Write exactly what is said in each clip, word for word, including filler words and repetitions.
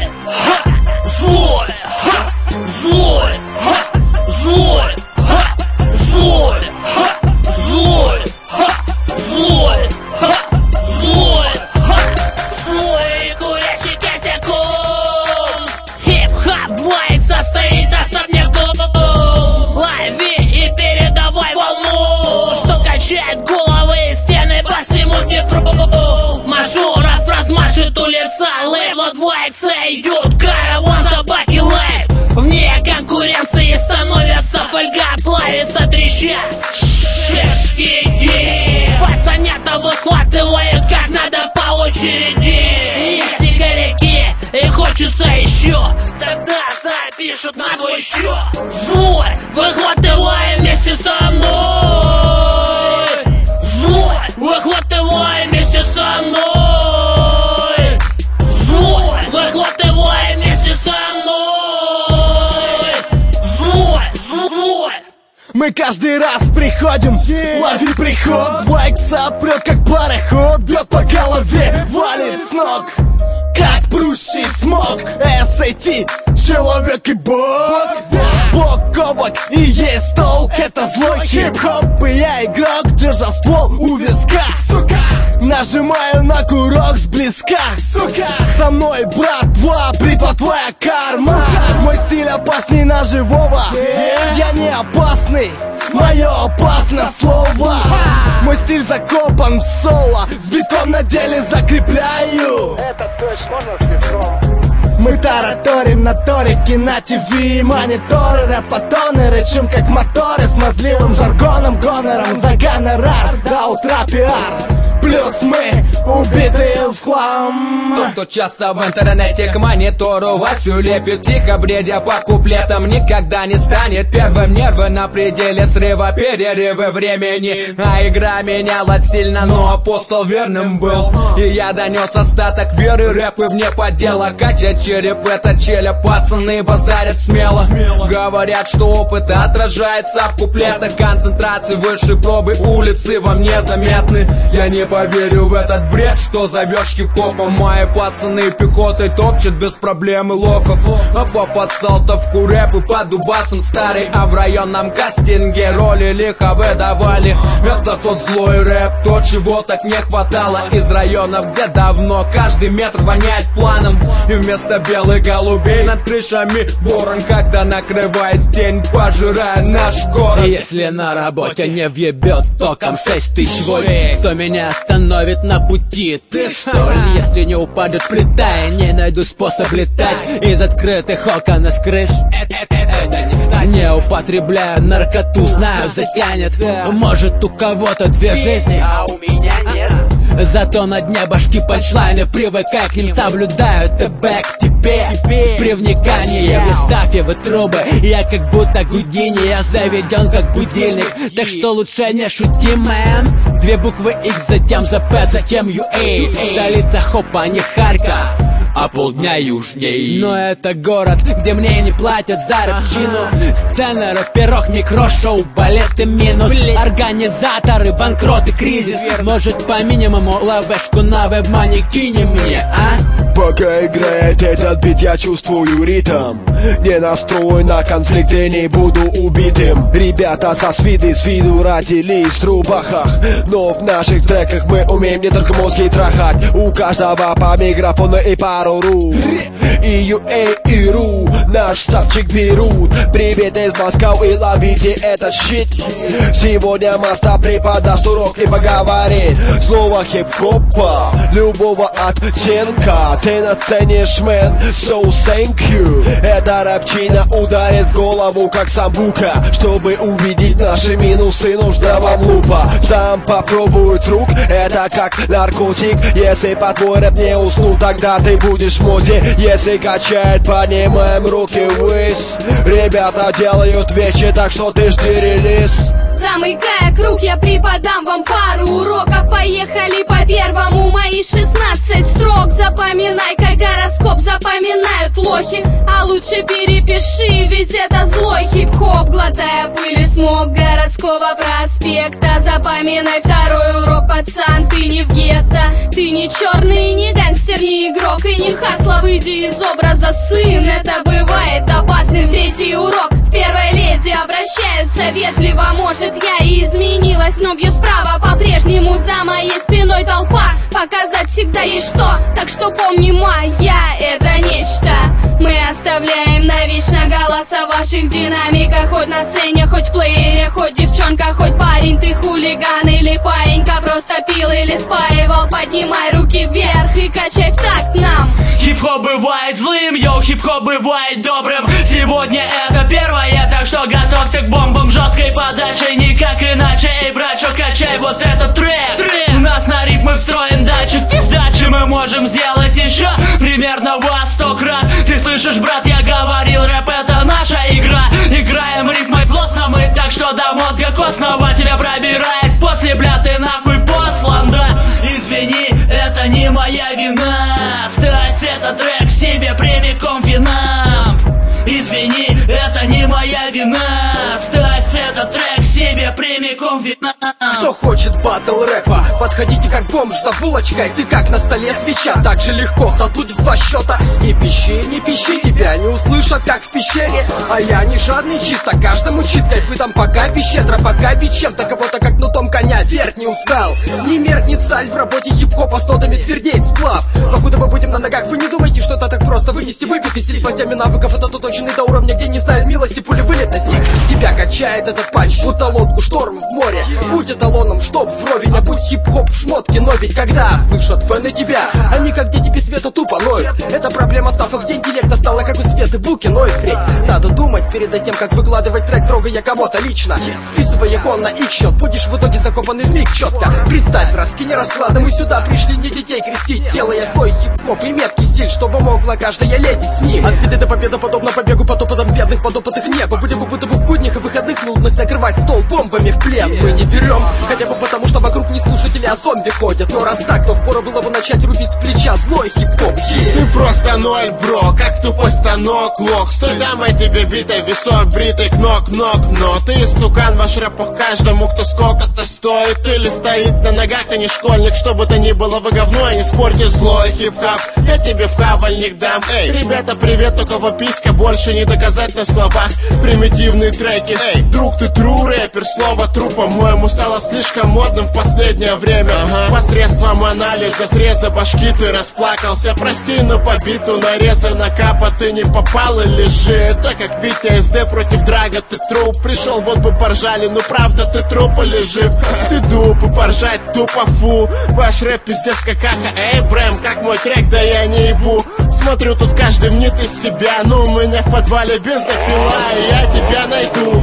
ха, злой, ха, злой, ха, злой, ха, злой, ха, злой, ха, злой, ха, злой, ха, злой, курящий косяком. Хип-хап двоек состоит особняком. Лови и передавай волну, что качает головы и стены по всему Днепру. Мажоров размашет улица, лейбла два икс идет караван, собаки лайк. Вне конкуренции становятся, фольга плавится, трещат шишки. Пацанята выхватывают как надо по очереди. Если горяки и хочется еще, тогда запишут на твой счет. Злой, выхватывай вместе со мной. Злой, выхватывай вместе со мной. Злой, выхватывай вместе со мной. Злой, злой. Мы каждый раз приходим, ловим приход. Два икса прет как пароход, бьет по голове, валит с ног как прущий смог. эс эй ти, человек и бог, бок о бок и есть толк. Это злой хип-хоп, и я игрок, держа ствол у виска. Сука, нажимаю на курок сблизка. Сука, со мной брат два, бритва твоя карма. Мой стиль опасней ножевого, я не опасный, мое опасное слово. Мой стиль закопан в соло, с битком на деле закрепляю. Это точно можно с битком. Мы тараторим на торике, на ТВ, мониторы, рэпатоны, рычим как моторы, смазливым жаргоном, гонором за гонорар, до утра пиар. Плюс мы убитые в хлам. Тот, кто часто в интернете к монитору Васю лепит, тихо бредя по куплетам, никогда не станет первым. Нервы на пределе срыва, перерывы времени. А игра менялась сильно, но апостол верным был. И я донес остаток веры, рэпы вне подела. Качать череп, это челя, пацаны базарят смело. Говорят, что опыт отражается в куплетах. Концентрации выше пробы, улицы вам незаметны. Я не поверю в этот бред, что зовешь хип-хопом. Мои пацаны пехотой топчут без проблем и лохов. А по подсалтовку рэп и по дубасам старый. А в районном кастинге роли лихо выдавали. Это тот злой рэп, то чего так не хватало. Из районов, где давно каждый метр воняет планом. И вместо белых голубей над крышами ворон, когда накрывает тень, пожирая наш город. Если на работе не въебет током шесть тысяч вольт, кто меня остановит на пути? Ты что ли? Если не упадет плита, я не найду способ летать из открытых окон и с крыш. Не употребляю наркоту, знаю, затянет. Может, у кого-то две жизни, А у меня нет. зато на дне башки панчлайны, привыкай к ним, соблюдаю ТБ к тебе. При вникании в эстафьевы трубы я как будто Гудини, я заведен как будильник. Так что лучше не шути, мэн. Две буквы X, затем за П, затем ю эй. Столица хопа, не Харьков, а полдня южней. Но это город, где мне не платят за рыбчину. Сцена, рэперок, микрошоу, балет и минус. Организаторы, банкроты, кризис. Может по минимуму лавешку на веб-мани кинем мне, а? Пока играет этот бит, я чувствую ритм. Не настроен на конфликты, не буду убитым. Ребята со свиды, с виду родились в трубахах. Но в наших треках мы умеем не только мозги трахать. У каждого по микрофону и пару рук. И ю эй, и ру наш ставчик берут. Привет из Москвы, и ловите этот щит. Сегодня Маста преподаст урок и поговорит. Слово хип-хопа, любого оттенка. Ты на сцене шмен, so thank you. Эта рэпчина ударит в голову, как самбука. Чтобы увидеть наши минусы, нужна вам лупа. Сам попробуй трюк, это как наркотик. Если по твой рэп не уснул, тогда ты будешь в моде. Если качает, поднимаем руки ввысь. Ребята делают вещи, так что ты жди релиз. Замыкая круг, я преподам вам пару уроков. Поехали по первому, мои шестнадцать строк. Запоминай, как гороскоп запоминают лохи. А лучше перепиши, ведь это злой хип-хоп. Глотая пыль и смог городского проспекта. Запоминай второй урок, пацан, ты не в гетто. Ты не черный, не гангстер мастер, не игрок и не хасла. Выйди из образа, сын, это бывает опасным. Третий урок, к первой леди обращаются вежливо. Может, я и изменилась, но бью справа. По-прежнему за моей спиной толпа. Показать всегда есть что, так что помни, моя это нечто. Мы оставляем навечно голоса в ваших динамиках. Хоть на сцене, хоть в плеере, хоть девчонка, хоть парень. Ты хулиган или паинька, просто пил или спаивал. Поднимай руки вверх и качай в такт нам. Хип-хоп бывает злым, йоу, хип-хоп бывает добрым. Сегодня это первое, так что готовься к бомбам. Жесткой подачей, никак иначе. Эй, братчо, качай вот этот трек, трек. У нас на рифмы встроен датчик сдачи. Мы можем сделать еще примерно во сто крат. Ты слышишь, брат, я говорил, рэп это наша игра. Играем рифмой злостно мы, так что до мозга костного тебя пробирает. После, бля, ты нахуй послан, да? Извини, это не моя вина. Ставь этот трек себе прямиком в винам. Извини, это не моя вина. Ставь этот трек себе прямиком в винам. Кто хочет батл рэпа, подходите как бомж за булочкой. Ты как на столе свеча, так же легко задуть в два счета. Не пищи, не пищи, тебя не услышат, как в пещере. А я не жадный, чисто каждому чит. Кайфы там пока пи щедро, пока бить чем-то кого-то как нутом коня. Вверх не устал, не меркнет сталь. В работе хип-хопа с нотами твердеет сплав. Покуда мы будем на ногах, вы не думайте, что это так просто. Вынести выпить и стиль гвоздями навыков. Это доточенный до уровня, где не знают милости. Пули вылетности, тебя качает этот панч. Будто лодку шторм в море. Будь эталоном, чтоб вровень, а будь хип-хоп в шмотке. Но ведь когда слышат фэны тебя, они как дети без света тупо ноют. Это проблема ставок, день интеллекта стала как у Светы Буки. Но и впредь надо думать перед тем, как выкладывать трек, трогая кого-то лично, списывая гон на их счет. Будешь в итоге закопанный в миг четко. Представь, раскинь расклады, мы сюда пришли не детей крестить, делая свой хип-хоп и меткий стиль, чтобы могла каждая леди с ним. От беды до победы, подобно побегу по топотам бедных подопытных небо. Будем будто бы в будних и выходных нудных накрывать стол бомбами в плен. Мы не берем, хотя бы потому, что вокруг не слушатели, а зомби ходят. Но раз так, то впору было бы начать рубить с плеча злой хип-хоп. Ты просто ноль, бро, как тупой станок, лох. Стой дамой тебе битой, висок бритый, кнок-нок. Но ты стукан, ваш рэп по каждому, кто сколько-то стоит или стоит на ногах, а не школьник. Что бы то ни было, вы говно, и не спорьте, злой хип-хоп. Я тебе в кабальник дам. Эй, ребята, привет, у кого писька, больше не доказать на словах. Примитивные треки. Эй, друг, ты тру рэпер, слово тру, по-моему, стало слишком модным в последнее время. Ага. Посредством анализа среза башки ты расплакался. Прости, но по биту нарезана капа, ты не попал или же это как Витя СД против Драга, ты труп. Пришел, вот бы поржали, ну правда ты труп или жив? Ты дуп, и поржать тупо фу. Ваш рэп пиздец какаха. Эй, Брэм, как мой трек, да я не ебу. Смотрю, тут каждый мнит из себя. Ну, у меня в подвале бензопила, и я тебя найду.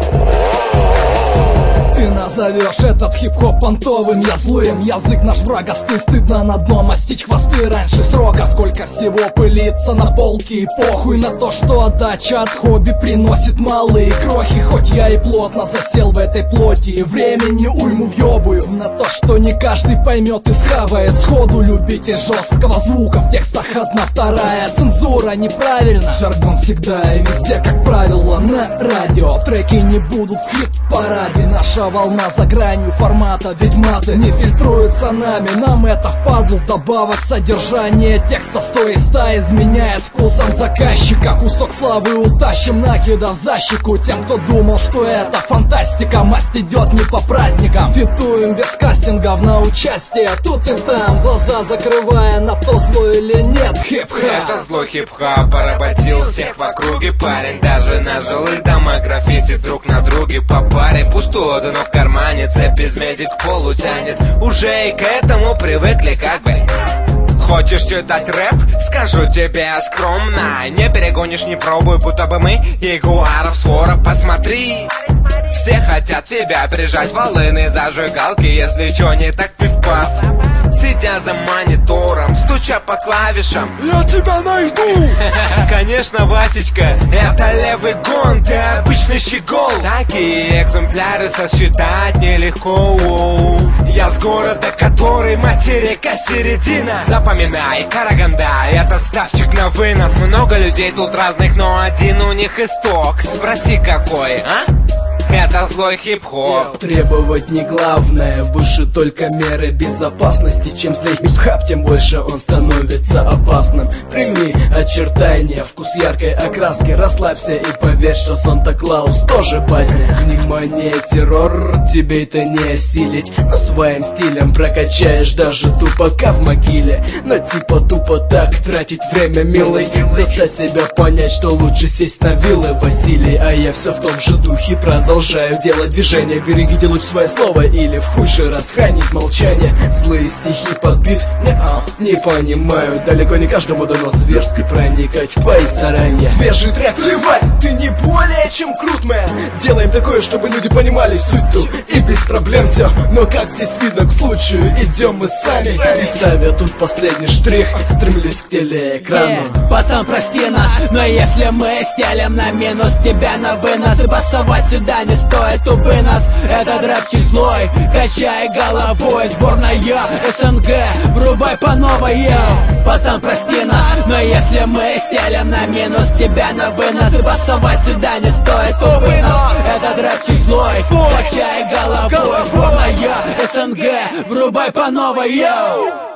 Ты назовешь этот хип-хоп понтовым, я злым. Язык наш врагостый, стыдно на дно мастить хвосты раньше срока. Сколько всего пылится на полке, и похуй на то, что отдача от хобби приносит малые крохи. Хоть я и плотно засел в этой плоти, и времени уйму въебую на то, что не каждый поймет и схавает сходу. Любитель жесткого звука, в текстах одна вторая цензура неправильно. Жаргон всегда и везде, как правило, на радио. Треки не будут в хит-параде. Наша волна за гранью формата, ведь маты не фильтруются нами. Нам это впадло, вдобавок содержание текста сто и ста изменяет вкусом заказчика. Кусок славы утащим, накидав за щеку тем, кто думал, что это фантастика. Масть идет не по праздникам, фитуем без кастингов на участие. Тут и там, глаза закрывая на то, зло или нет хип-хоп. Это злой хип-хоп, поработил всех в округе. Парень даже на жилых домах граффити друг на друге по паре. Пустую, но в кармане цепь из меди к полу тянет. Уже и к этому привыкли как бы. Хочешь читать рэп? Скажу тебе скромно. Не перегонишь, не пробуй, будто бы мы ягуаров свора. Посмотри, все хотят тебя прижать, волыны, зажигалки. Если чё не так, пиф-паф. Сидя за монитором, стуча по клавишам, я тебя найду. Конечно, Васечка, это левый гон, ты обычный щегол. Такие экземпляры сосчитать нелегко. Я с города, который материка середина. Запоминай, Караганда, это ставчик на вынос. Много людей тут разных, но один у них исток. Спроси какой, а? это злой хип-хоп. Требовать не главное, выше только меры безопасности. Чем злей хип-хап, тем больше он становится опасным. Прими очертания, вкус яркой окраски, расслабься и поверь, что Санта-Клаус тоже басня. Внимание, террор, тебе это не осилить, но своим стилем прокачаешь даже тупака в могиле. Но типа тупо так тратить время, милый, заставь себя понять, что лучше сесть на вилы, Василий. А я все в том же духе продолжаю делать движение. Берегите луч свое слово или в худший раз хранить молчание. Злые стихи под бит, не-а, не понимаю. Далеко не каждому дано зверски проникать в твои старания. Свежий трек, плевать, ты не более чем крут, мэн. Делаем такое, чтобы люди понимали суть ту, и без проблем все. Но как здесь видно, к случаю идем мы сами. И ставя тут последний штрих, стремлюсь к телеэкрану. yeah. Пацан, прости нас, но если мы стелим на минус, тебя на вынос, и басовать сюда не стоит, убы нас. Этот рэп чуть злой, качай головой. Сборная СНГ, врубай по новой, йоу. Пацан, прости нас, но если мы стелим на минус, тебя на вынос, и басовать сюда не стоит, убы нас. Этот рэп чуть злой, качай головой. Сборная СНГ, врубай по новой, йоу.